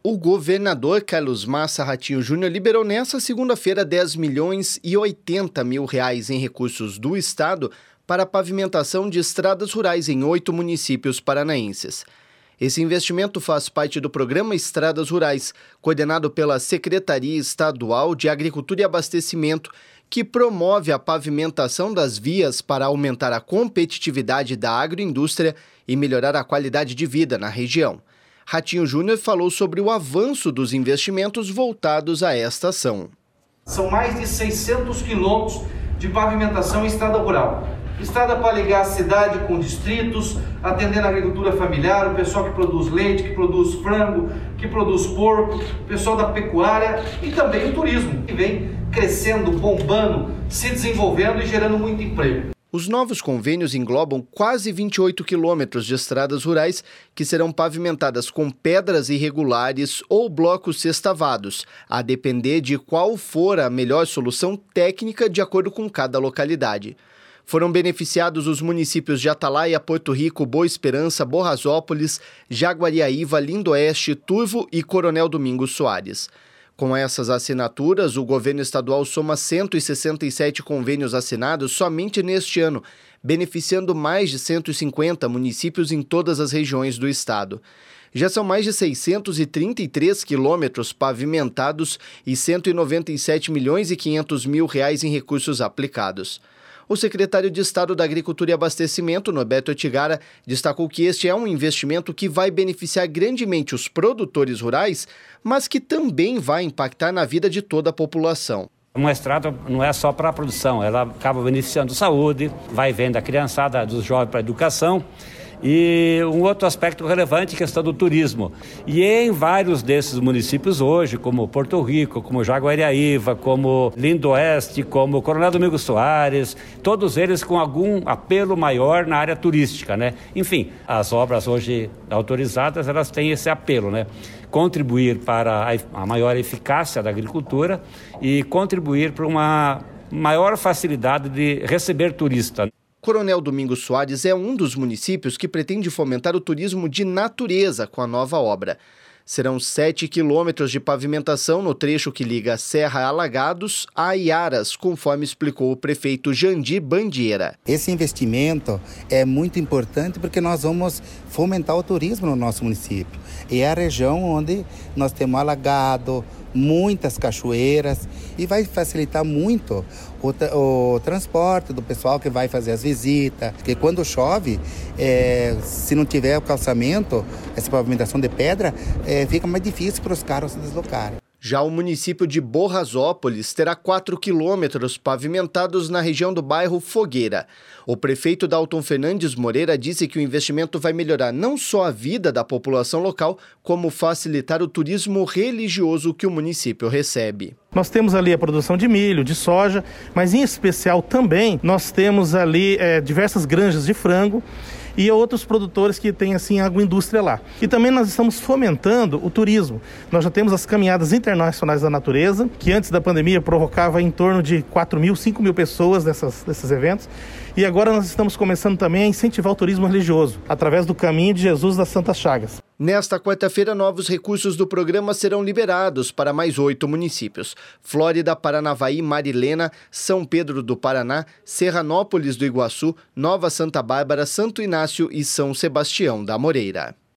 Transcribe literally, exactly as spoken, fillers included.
O governador Carlos Massa Ratinho Júnior liberou nesta segunda-feira dez milhões e oitenta mil reais em recursos do Estado para a pavimentação de estradas rurais em oito municípios paranaenses. Esse investimento faz parte do programa Estradas Rurais, coordenado pela Secretaria Estadual de Agricultura e Abastecimento, que promove a pavimentação das vias para aumentar a competitividade da agroindústria e melhorar a qualidade de vida na região. Ratinho Júnior falou sobre o avanço dos investimentos voltados a esta ação. São mais de seiscentos quilômetros de pavimentação em estrada rural. Estrada para ligar a cidade com distritos, atendendo a agricultura familiar, o pessoal que produz leite, que produz frango, que produz porco, o pessoal da pecuária e também o turismo, que vem crescendo, bombando, se desenvolvendo e gerando muito emprego. Os novos convênios englobam quase vinte e oito quilômetros de estradas rurais que serão pavimentadas com pedras irregulares ou blocos sextavados, a depender de qual for a melhor solução técnica de acordo com cada localidade. Foram beneficiados os municípios de Atalaia, Porto Rico, Boa Esperança, Borrasópolis, Jaguariaíva, Lindoeste, Turvo e Coronel Domingos Soares. Com essas assinaturas, o governo estadual soma cento e sessenta e sete convênios assinados somente neste ano, beneficiando mais de cento e cinquenta municípios em todas as regiões do estado. Já são mais de seiscentos e trinta e três quilômetros pavimentados e cento e noventa e sete milhões e quinhentos mil reais em recursos aplicados. O secretário de Estado da Agricultura e Abastecimento, Norberto Otigara, destacou que este é um investimento que vai beneficiar grandemente os produtores rurais, mas que também vai impactar na vida de toda a população. Uma estrada não é só para a produção, ela acaba beneficiando a saúde, vai vendo a criançada, dos jovens para a educação. E um outro aspecto relevante é a questão do turismo. E em vários desses municípios hoje, como Porto Rico, como Jaguariaíva, como Lindoeste, como Coronel Domingos Soares, todos eles com algum apelo maior na área turística, né? Enfim, as obras hoje autorizadas, elas têm esse apelo, né? Contribuir para a maior eficácia da agricultura e contribuir para uma maior facilidade de receber turista. Coronel Domingos Soares é um dos municípios que pretende fomentar o turismo de natureza com a nova obra. Serão sete quilômetros de pavimentação no trecho que liga a Serra Alagados a Iaras, conforme explicou o prefeito Jandir Bandeira. Esse investimento é muito importante porque nós vamos fomentar o turismo no nosso município. E é a região onde nós temos alagado, muitas cachoeiras e vai facilitar muito o, o transporte do pessoal que vai fazer as visitas, porque quando chove, é, se não tiver o calçamento, essa pavimentação de pedra, é, fica mais difícil para os carros se deslocarem. Já o município de Borrasópolis terá quatro quilômetros pavimentados na região do bairro Fogueira. O prefeito Dalton Fernandes Moreira disse que o investimento vai melhorar não só a vida da população local, como facilitar o turismo religioso que o município recebe. Nós temos ali a produção de milho, de soja, mas em especial também nós temos ali é, diversas granjas de frango e outros produtores que têm assim agroindústria lá. E também nós estamos fomentando o turismo. Nós já temos as caminhadas internacionais da natureza, que antes da pandemia provocava em torno de quatro mil, cinco mil pessoas nessas, nesses eventos. E agora nós estamos começando também a incentivar o turismo religioso, através do Caminho de Jesus das Santas Chagas. Nesta quarta-feira, novos recursos do programa serão liberados para mais oito municípios: Flórida, Paranavaí, Marilena, São Pedro do Paraná, Serranópolis do Iguaçu, Nova Santa Bárbara, Santo Inácio e São Sebastião da Moreira.